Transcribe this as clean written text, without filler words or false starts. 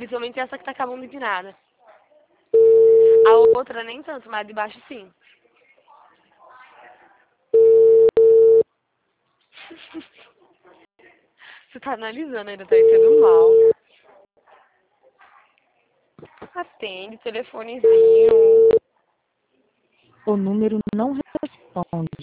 Principalmente essa que tá com a bunda empinada. A outra nem tanto, mas a de baixo sim. Você tá analisando ainda, tá sendo mal. Atende, telefonezinho. O número não responde.